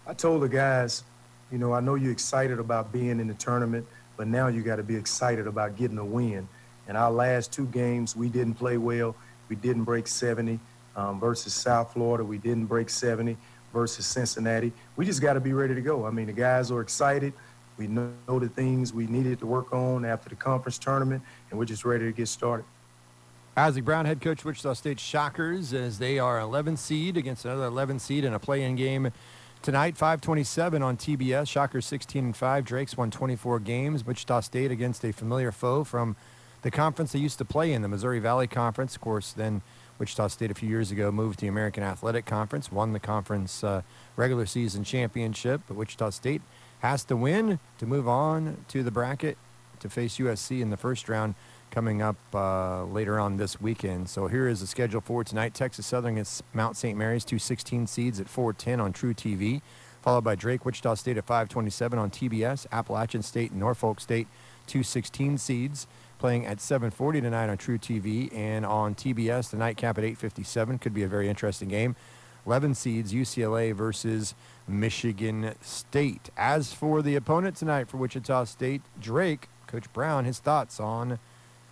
I told the guys, I know you're excited about being in the tournament, but now you got to be excited about getting a win. And our last two games, we didn't play well. We didn't break 70 versus South Florida. We didn't break 70 versus Cincinnati. We just got to be ready to go. I mean, the guys are excited. We know the things we needed to work on after the conference tournament, and we're just ready to get started. Isaac Brown, head coach, Wichita State Shockers, as they are 11 seed against another 11 seed in a play-in game tonight, 5:27 on TBS. Shockers 16-5. Drake's won 24 games. Wichita State against a familiar foe from the conference they used to play in, the Missouri Valley Conference. Of course, then Wichita State a few years ago moved to the American Athletic Conference, won the conference regular season championship. But Wichita State has to win to move on to the bracket to face USC in the first round coming up later on this weekend. So here is the schedule for tonight. Texas Southern against Mount St. Mary's, 2 16 seeds at 4:10 on True TV, followed by Drake, Wichita State at 5:27 on TBS. Appalachian State and Norfolk State, 2 16 seeds, playing at 7:40 tonight on True TV. And on TBS, the nightcap at 8:57. Could be a very interesting game. 11 seeds, UCLA versus Michigan State. As for the opponent tonight for Wichita State, Drake, Coach Brown, his thoughts on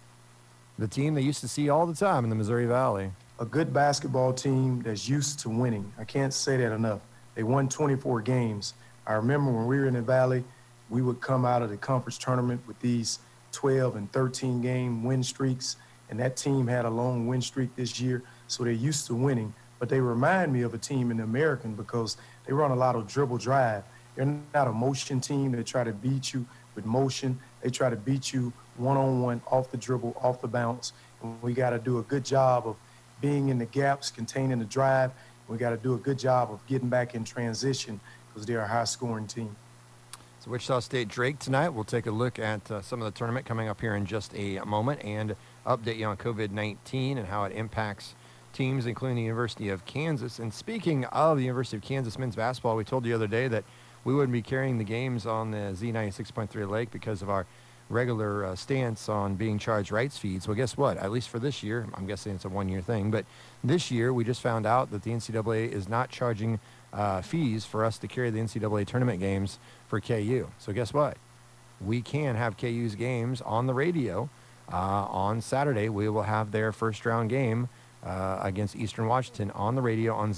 the team they used to see all the time in the Missouri Valley. A good basketball team that's used to winning. I can't say that enough. They won 24 games. I remember when we were in the Valley, we would come out of the conference tournament with these 12 and 13 game win streaks, and that team had a long win streak this year, so they're used to winning. But they remind me of a team in the American because they run a lot of dribble drive. They're not a motion team. They try to beat you with motion. They try to beat you one-on-one, off the dribble, off the bounce. And we got to do a good job of being in the gaps, containing the drive. We got to do a good job of getting back in transition because they're a high-scoring team. So Wichita State Drake tonight. We'll take a look at some of the tournament coming up here in just a moment and update you on COVID-19 and how it impacts teams, including the University of Kansas. And speaking of the University of Kansas men's basketball, we told you the other day that we wouldn't be carrying the games on the Z96.3 Lake because of our regular stance on being charged rights feeds. Well, guess what? At least for this year, I'm guessing it's a one-year thing, but this year we just found out that the NCAA is not charging fees for us to carry the NCAA tournament games for KU. So guess what? We can have KU's games on the radio. On Saturday, we will have their first-round game against Eastern Washington on the radio on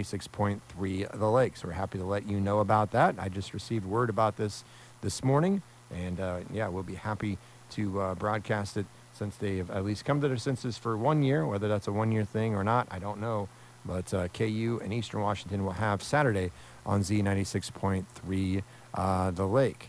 Z96.3 The Lake. So we're happy to let you know about that. I just received word about this morning, and we'll be happy to broadcast it since they have at least come to their senses for 1 year. Whether that's a one-year thing or not, I don't know. But KU and Eastern Washington will have Saturday on Z96.3 The Lake.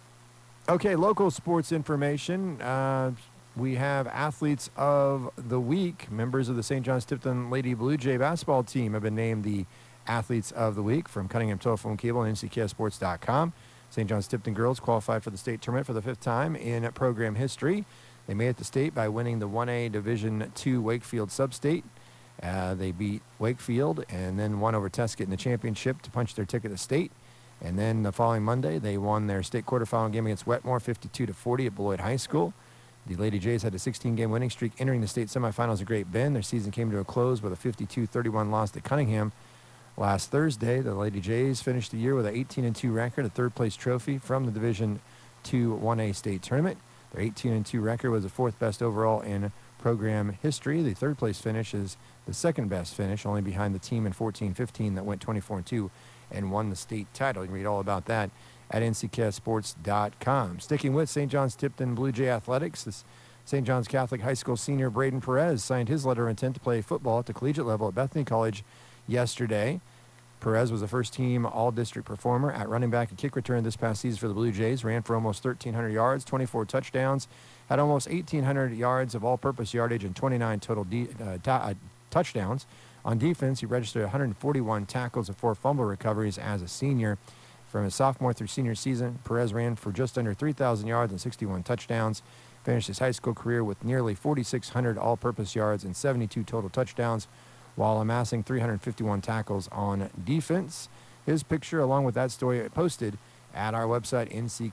Okay, local sports information. We have Athletes of the Week. Members of the St. John's Tipton Lady Blue Jay basketball team have been named the Athletes of the Week from Cunningham Telephone Cable and NCKSports.com. St. John's Tipton girls qualified for the state tournament for the fifth time in program history. They made it to state by winning the 1A Division II Wakefield Sub-State. They beat Wakefield and then won over Tuscany in the championship to punch their ticket to state. And then the following Monday, they won their state quarterfinal game against Wetmore, 52-40 at Beloit High School. The Lady Jays had a 16-game winning streak entering the state semifinals at Great Bend. Their season came to a close with a 52-31 loss to Cunningham last Thursday. The Lady Jays finished the year with an 18-2 record, a third-place trophy from the Division II 1A state tournament. Their 18-2 record was the fourth best overall in program history. The third-place finish is the second-best finish, only behind the team in 14-15 that went 24-2 and won the state title. You can read all about that at NCKSports.com. Sticking with St. John's Tipton Blue Jay Athletics, this St. John's Catholic High School senior Braden Perez signed his letter of intent to play football at the collegiate level at Bethany College yesterday. Perez was a first-team all-district performer at running back and kick return this past season for the Blue Jays, ran for almost 1,300 yards, 24 touchdowns, had almost 1,800 yards of all-purpose yardage and 29 total touchdowns. On defense, he registered 141 tackles and 4 fumble recoveries as a senior. From his sophomore through senior season, Perez ran for just under 3,000 yards and 61 touchdowns, finished his high school career with nearly 4,600 all-purpose yards and 72 total touchdowns, while amassing 351 tackles on defense. His picture, along with that story, posted at our website,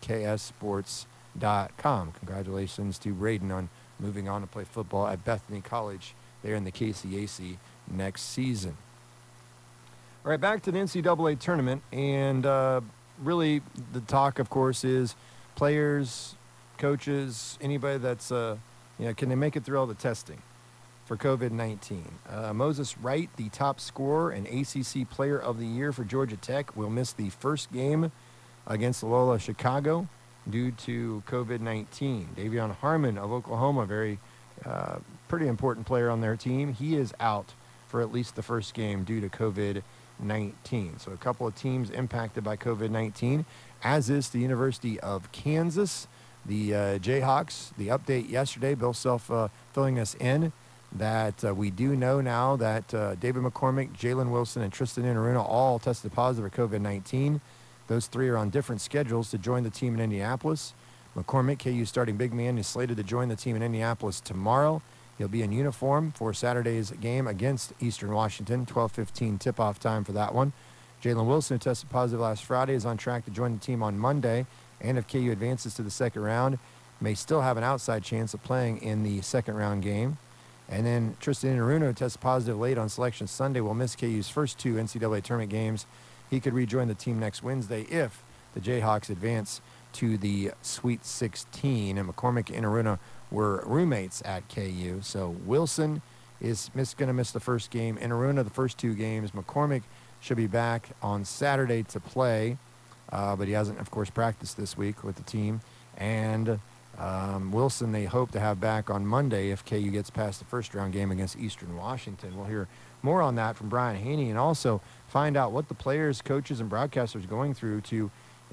NCKSports.com. Congratulations to Braden on moving on to play football at Bethany College there in the KCAC next season. All right, back to the NCAA tournament, and really the talk, of course, is players, coaches, anybody that's, can they make it through all the testing for COVID-19? Moses Wright, the top scorer and ACC Player of the Year for Georgia Tech, will miss the first game against Loyola Chicago due to COVID-19. Davion Harmon of Oklahoma, pretty important player on their team, he is out for at least the first game due to COVID-19. So a couple of teams impacted by COVID-19, as is the University of Kansas. The Jayhawks, the update yesterday, Bill Self filling us in, that we do know now that David McCormick, Jalen Wilson, and Tristan Inaruna all tested positive for COVID-19. Those three are on different schedules to join the team in Indianapolis. McCormick, KU starting big man, is slated to join the team in Indianapolis tomorrow. He'll be in uniform for Saturday's game against Eastern Washington, 12:15 tip-off time for that one. Jalen Wilson, who tested positive last Friday, is on track to join the team on Monday, and if KU advances to the second round, may still have an outside chance of playing in the second-round game. And then Tristan Inaruna, who tested positive late on Selection Sunday, will miss KU's first two NCAA tournament games. He could rejoin the team next Wednesday if the Jayhawks advance to the Sweet 16. And McCormick and Inaruna were roommates at KU. So Wilson is going to miss the first game. Inaruna, the first two games. McCormick should be back on Saturday to play, but he hasn't, of course, practiced this week with the team. And Wilson, they hope to have back on Monday if KU gets past the first-round game against Eastern Washington. We'll hear more on that from Brian Haney, and also find out what the players, coaches, and broadcasters are going through to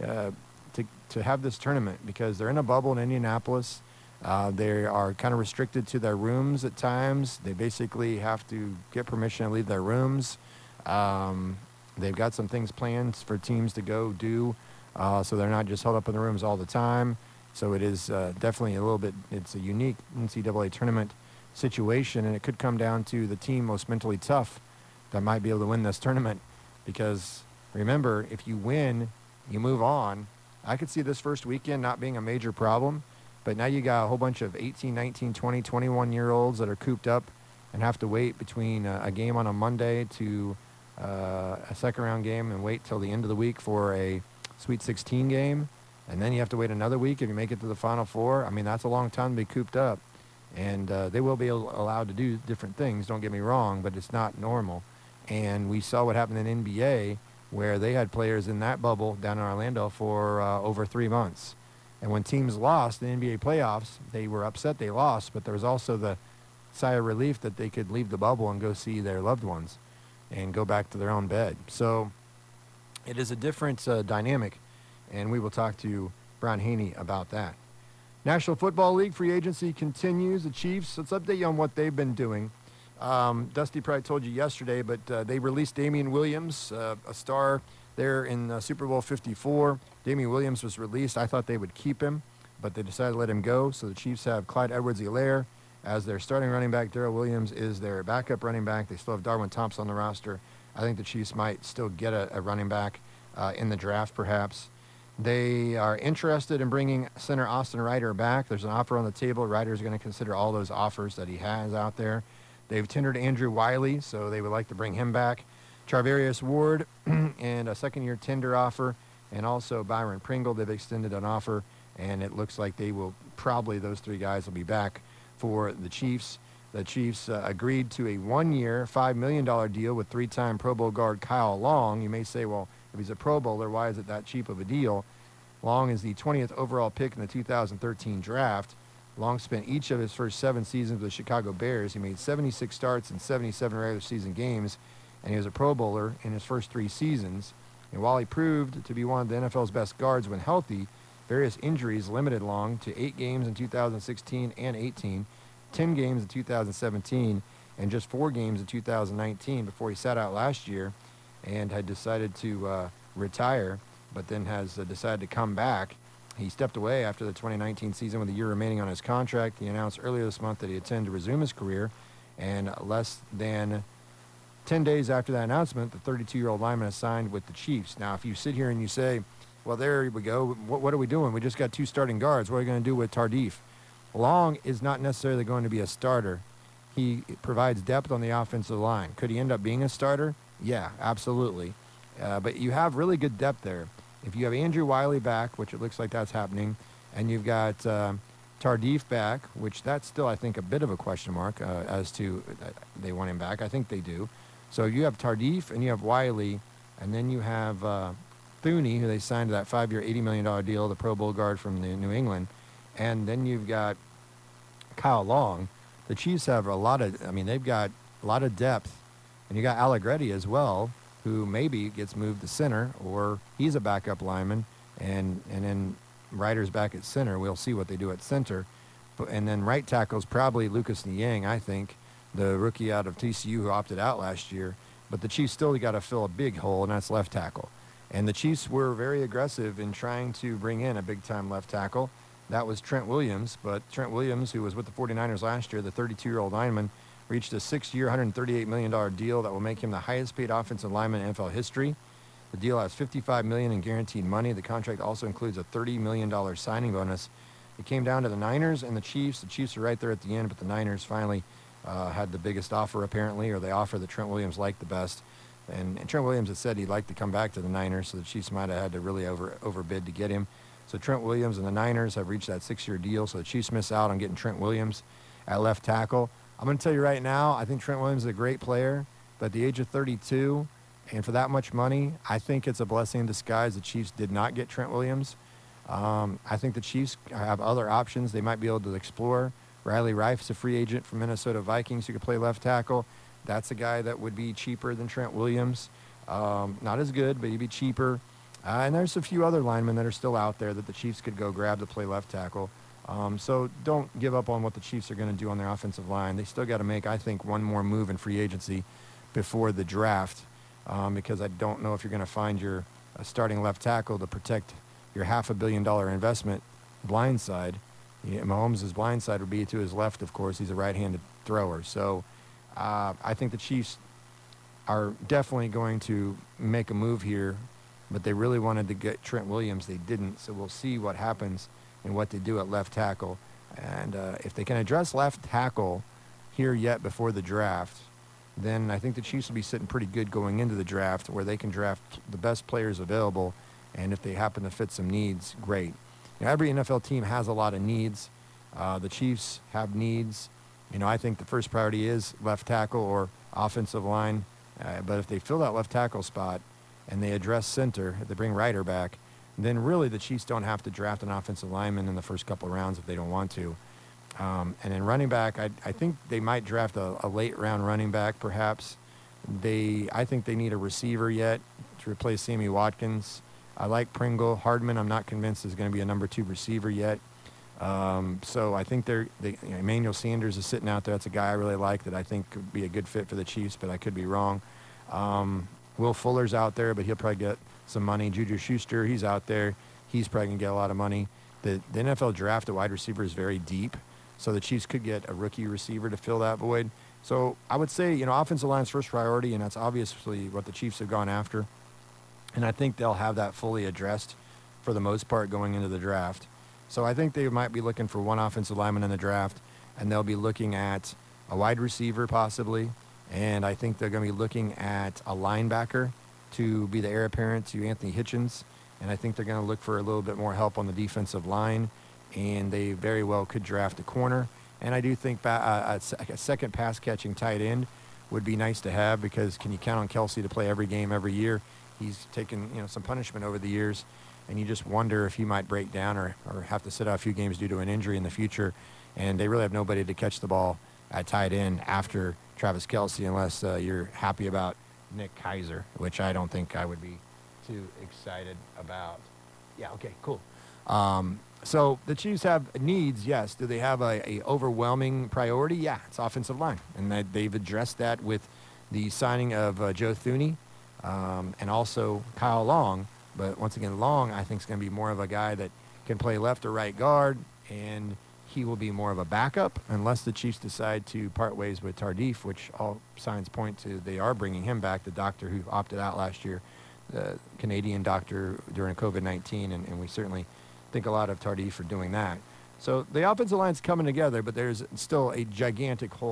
have this tournament, because they're in a bubble in Indianapolis. They are kind of restricted to their rooms at times. They basically have to get permission to leave their rooms. They've got some things planned for teams to go do, so they're not just held up in the rooms all the time. So it is definitely it's a unique NCAA tournament situation, and it could come down to the team most mentally tough that might be able to win this tournament. Because remember, if you win, you move on. I could see this first weekend not being a major problem, but now you got a whole bunch of 18, 19, 20, 21-year-olds that are cooped up and have to wait between a game on a Monday to a second-round game, and wait till the end of the week for a Sweet 16 game. And then you have to wait another week if you make it to the Final Four. I mean, that's a long time to be cooped up. And they will be allowed to do different things, don't get me wrong, but it's not normal. And we saw what happened in NBA, where they had players in that bubble down in Orlando for over 3 months. And when teams lost the NBA playoffs, they were upset they lost, but there was also the sigh of relief that they could leave the bubble and go see their loved ones and go back to their own bed. So it is a different dynamic, and we will talk to Brian Haney about that. National Football League free agency continues. The Chiefs, let's update you on what they've been doing. Dusty probably told you yesterday, but they released Damian Williams, a star there in Super Bowl 54. Damian Williams was released. I thought they would keep him, but they decided to let him go. So the Chiefs have Clyde Edwards-Helaire as their starting running back. Darrell Williams is their backup running back. They still have Darwin Thompson on the roster. I think the Chiefs might still get a running back in the draft, perhaps. They are interested in bringing center Austin Ryder back. There's an offer on the table. Ryder's going to consider all those offers that he has out there. They've tendered Andrew Wiley, so they would like to bring him back. Charvarius Ward and a second-year tender offer, and also Byron Pringle. They've extended an offer, and it looks like those three guys will be back for the Chiefs. The Chiefs agreed to a one-year, $5 million deal with three-time Pro Bowl guard Kyle Long. You may say, well, if he's a Pro Bowler, why is it that cheap of a deal? Long is the 20th overall pick in the 2013 draft. Long spent each of his first 7 seasons with the Chicago Bears. He made 76 starts in 77 regular season games, and he was a Pro Bowler in his first 3 seasons. And while he proved to be one of the NFL's best guards when healthy, various injuries limited Long to 8 games in 2016 and 18, 10 games in 2017, and just 4 games in 2019 before he sat out last year and had decided to retire, but then has decided to come back. He stepped away after the 2019 season with a year remaining on his contract. He announced earlier this month that he intended to resume his career, and less than 10 days after that announcement, the 32-year-old lineman is signed with the Chiefs. Now, if you sit here and you say, well, there we go, what are we doing? We just got 2 starting guards. What are we going to do with Tardif? Long is not necessarily going to be a starter. He provides depth on the offensive line. Could he end up being a starter? Yeah, absolutely. But you have really good depth there. If you have Andrew Wiley back, which it looks like that's happening, and you've got Tardif back, which that's still, I think, a bit of a question mark as to they want him back. I think they do. So you have Tardif and you have Wiley, and then you have Thuney, who they signed to that 5-year, $80 million deal, the Pro Bowl guard from the New England. And then you've got Kyle Long. The Chiefs have they've got a lot of depth. And you got Allegretti as well, who maybe gets moved to center, or he's a backup lineman, and then Ryder's back at center. We'll see what they do at center. And then right tackle's probably Lucas Niang, I think, the rookie out of TCU who opted out last year. But the Chiefs still got to fill a big hole, and that's left tackle. And the Chiefs were very aggressive in trying to bring in a big-time left tackle. That was Trent Williams, but Trent Williams, who was with the 49ers last year, the 32-year-old lineman, reached a 6-year, $138 million deal that will make him the highest-paid offensive lineman in NFL history. The deal has $55 million in guaranteed money. The contract also includes a $30 million signing bonus. It came down to the Niners and the Chiefs. The Chiefs are right there at the end, but the Niners finally had the biggest offer, apparently, or the offer that Trent Williams liked the best. And Trent Williams had said he'd like to come back to the Niners, so the Chiefs might have had to really overbid to get him. So Trent Williams and the Niners have reached that 6-year deal, so the Chiefs miss out on getting Trent Williams at left tackle. I'm going to tell you right now, I think Trent Williams is a great player, but at the age of 32, and for that much money, I think it's a blessing in disguise the Chiefs did not get Trent Williams. I think the Chiefs have other options they might be able to explore. Riley Reif's a free agent from Minnesota Vikings who could play left tackle. That's a guy that would be cheaper than Trent Williams. Not as good, but he'd be cheaper. And there's a few other linemen that are still out there that the Chiefs could go grab to play left tackle. So don't give up on what the Chiefs are going to do on their offensive line. They still got to make, I think, one more move in free agency before the draft because I don't know if you're going to find your starting left tackle to protect your $500 million investment blind side. Mahomes' blind side would be to his left, of course. He's a right-handed thrower. So I think the Chiefs are definitely going to make a move here, but they really wanted to get Trent Williams. They didn't, so we'll see what happens and what they do at left tackle. And if they can address left tackle here yet before the draft, then I think the Chiefs will be sitting pretty good going into the draft where they can draft the best players available, and if they happen to fit some needs, great. Every NFL team has a lot of needs. The Chiefs have needs. I think the first priority is left tackle or offensive line. But if they fill that left tackle spot and they address center, if they bring Ryder back, then really the Chiefs don't have to draft an offensive lineman in the first couple of rounds if they don't want to. And in running back, I think they might draft a late-round running back perhaps. I think they need a receiver yet to replace Sammy Watkins. I like Pringle. Hardman, I'm not convinced is going to be a number 2 receiver yet. So I think Emmanuel Sanders is sitting out there. That's a guy I really like that I think could be a good fit for the Chiefs, but I could be wrong. Will Fuller's out there, but he'll probably get some money. Juju Schuster, he's out there. He's probably going to get a lot of money. The NFL draft at wide receiver is very deep, so the Chiefs could get a rookie receiver to fill that void. So I would say, offensive line's first priority, and that's obviously what the Chiefs have gone after. And I think they'll have that fully addressed for the most part going into the draft. So I think they might be looking for one offensive lineman in the draft, and they'll be looking at a wide receiver possibly, and I think they're going to be looking at a linebacker to be the heir apparent to Anthony Hitchens, and I think they're going to look for a little bit more help on the defensive line, and they very well could draft a corner. And I do think a second pass-catching tight end would be nice to have because can you count on Kelsey to play every game every year? He's taken some punishment over the years, and you just wonder if he might break down or have to sit out a few games due to an injury in the future. And they really have nobody to catch the ball at tight end after Travis Kelsey unless you're happy about Nick Keiser, which I don't think I would be too excited about. Yeah, okay, cool. So the Chiefs have needs, yes. Do they have a overwhelming priority? Yeah, it's offensive line. And they've addressed that with the signing of Joe Thuney and also Kyle Long. But once again, Long, I think, is going to be more of a guy that can play left or right guard, and he will be more of a backup unless the Chiefs decide to part ways with Tardif, which all signs point to they are bringing him back, the doctor who opted out last year, the Canadian doctor during COVID-19, and we certainly think a lot of Tardif for doing that. So the offensive line's coming together, but there's still a gigantic hole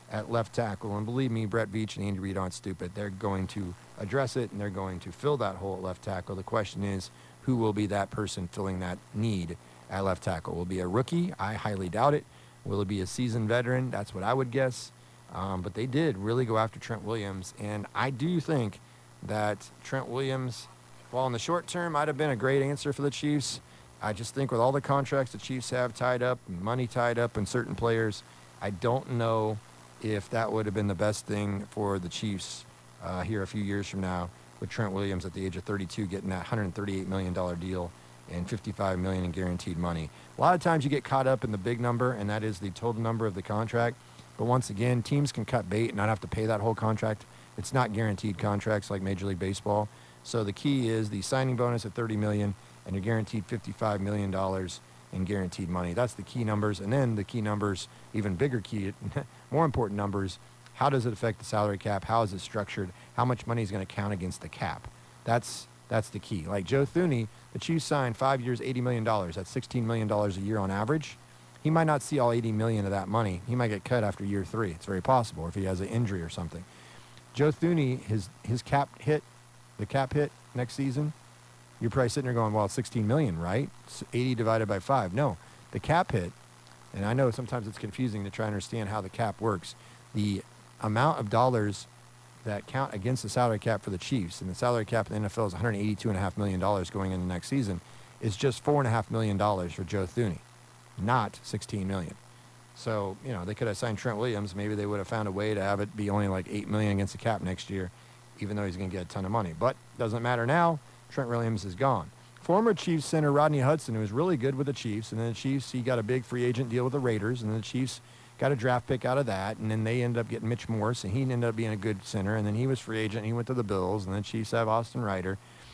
at left tackle. And believe me, Brett Veach and Andy Reid aren't stupid. They're going to address it, and they're going to fill that hole at left tackle. The question is, who will be that person filling that need at left tackle? Will it be a rookie? I highly doubt it. Will it be a seasoned veteran? That's what I would guess. But they did really go after Trent Williams, and I do think that Trent Williams, while in the short term might have been a great answer for the Chiefs, I just think with all the contracts the Chiefs have tied up, money tied up in certain players, I don't know if that would have been the best thing for the Chiefs here a few years from now, with Trent Williams at the age of 32 getting that $138 million deal and $55 million in guaranteed money. A lot of times you get caught up in the big number, and that is the total number of the contract. But once again, teams can cut bait and not have to pay that whole contract. It's not guaranteed contracts like Major League Baseball. So the key is the signing bonus at $30 million and you're guaranteed $55 million in guaranteed money. That's the key numbers. And then the key numbers, even bigger key, more important numbers, how does it affect the salary cap? How is it structured? How much money is going to count against the cap? That's the key. Like Joe Thuney, the Chiefs signed 5 years, $80 million. That's $16 million a year on average. He might not see all $80 million of that money. He might get cut after year 3. It's very possible, if he has an injury or something. Joe Thuney, his cap hit, the cap hit next season, you're probably sitting there going, well, it's $16 million, right? It's 80 divided by 5. No, the cap hit, and I know sometimes it's confusing to try and understand how the cap works. The amount of dollars that count against the salary cap for the Chiefs, and the salary cap in the NFL is $182.5 million going into next season, is just $4.5 million for Joe Thuney, not $16 million. So, you know, they could have signed Trent Williams. Maybe they would have found a way to have it be only like $8 million against the cap next year, even though he's going to get a ton of money. But doesn't matter now. Trent Williams is gone. Former Chiefs center Rodney Hudson, who was really good with the Chiefs, and then the Chiefs, he got a big free agent deal with the Raiders, and then the Chiefs got a draft pick out of that, and then they ended up getting Mitch Morse, and he ended up being a good center, and then he was free agent, and he went to the Bills, and then Chiefs have Austin Ryder.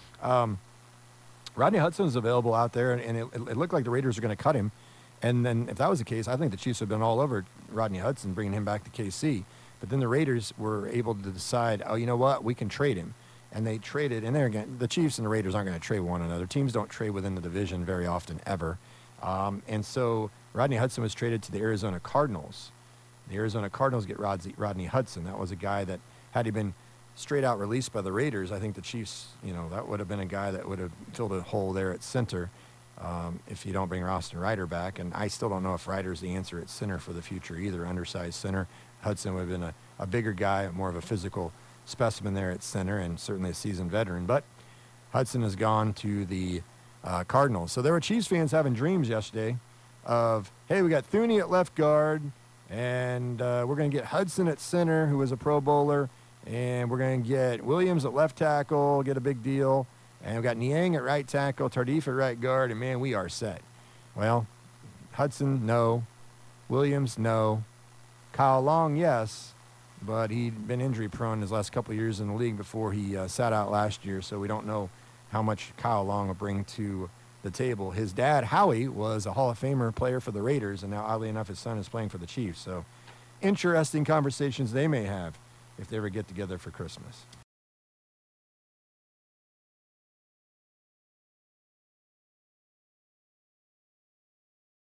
Rodney Hudson is available out there, and it looked like the Raiders are going to cut him. And then if that was the case, I think the Chiefs would have been all over Rodney Hudson, bringing him back to KC. But then the Raiders were able to decide, oh, you know what, we can trade him. And they traded, and there again, the Chiefs and the Raiders aren't going to trade one another. Teams don't trade within the division very often, ever. And so Rodney Hudson was traded to the Arizona Cardinals. The Arizona Cardinals get Rodney Hudson. That was a guy that, had he been straight out released by the Raiders, I think the Chiefs, you know, that would have been a guy that would have filled a hole there at center if you don't bring Austin Ryder back. And I still don't know if Ryder's the answer at center for the future either, undersized center. Hudson would have been a bigger guy, more of a physical specimen there at center, and certainly a seasoned veteran. But Hudson has gone to the Cardinals. So there were Chiefs fans having dreams yesterday of, hey, we got Thuney at left guard, and we're going to get Hudson at center, who was a Pro Bowler, and we're going to get Williams at left tackle, get a big deal, and we've got Niang at right tackle, Tardif at right guard, and man, we are set. Well, Hudson, no. Williams, no. Kyle Long, yes, but he'd been injury prone his last couple of years in the league before he sat out last year, so we don't know how much Kyle Long will bring to the table. His dad, Howie, was a Hall of Famer player for the Raiders, and now, oddly enough, his son is playing for the Chiefs. So interesting conversations they may have if they ever get together for Christmas.